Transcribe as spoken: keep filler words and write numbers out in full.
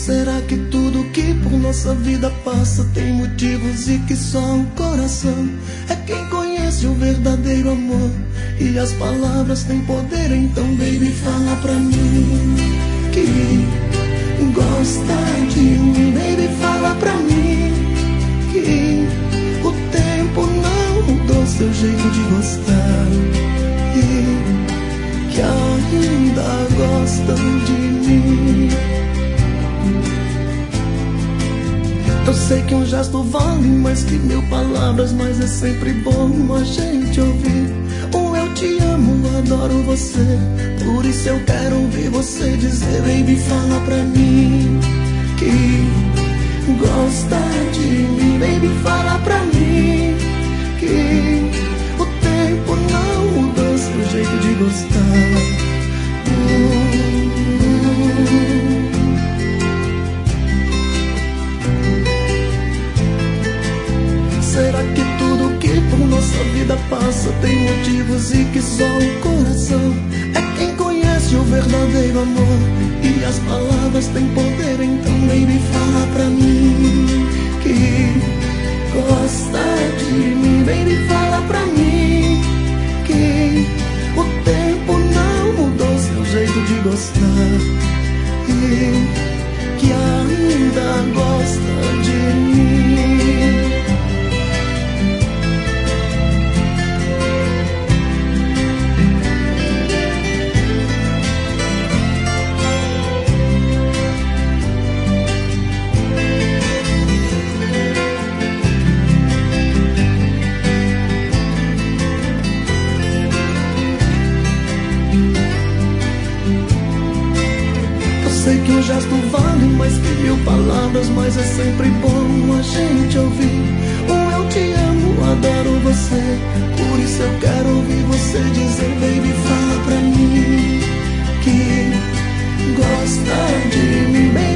Será que tudo que por nossa vida passa tem motivos e que só o coração é quem conhece o verdadeiro amor? E as palavras têm poder, então baby, fala pra mim que gosta de mim. Baby, fala pra mim que o tempo não mudou seu jeito de gostar e que ainda gostam de mim. Eu sei que um gesto vale mais que mil palavras, mas é sempre bom a gente ouvir um eu te amo, adoro você. Por isso eu quero ouvir você dizer, baby, fala pra mim que gosta de mim. Baby, fala pra mim que o tempo não mudou seu jeito de gostar. hum, hum. Será que tudo que por nossa vida passa tem motivos e que só o coração é quem conhece o verdadeiro amor? E as palavras têm poder, então baby, fala pra mim que gosta de mim. Baby, fala pra mim que o tempo não mudou seu jeito de gostar e que ainda gosta de mim. Sei que um gesto vale mais que mil palavras, mas é sempre bom a gente ouvir um eu te amo, adoro você. Por isso eu quero ouvir você dizer, baby, fala pra mim que gosta de mim. Baby,